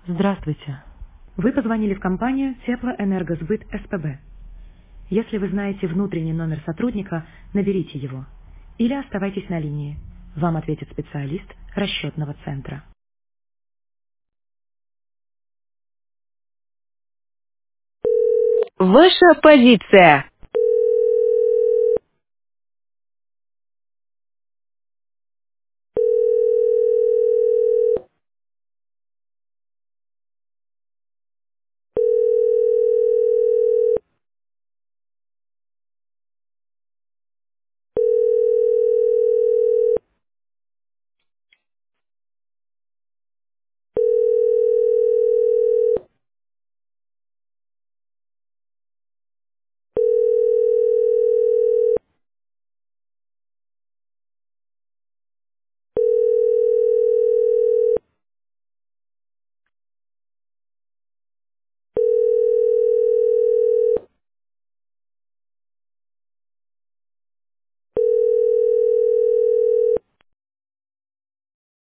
Здравствуйте. Вы позвонили в компанию Теплоэнергосбыт СПБ. Если вы знаете внутренний номер сотрудника, наберите его. Или оставайтесь на линии. Вам ответит специалист расчетного центра. Ваша позиция.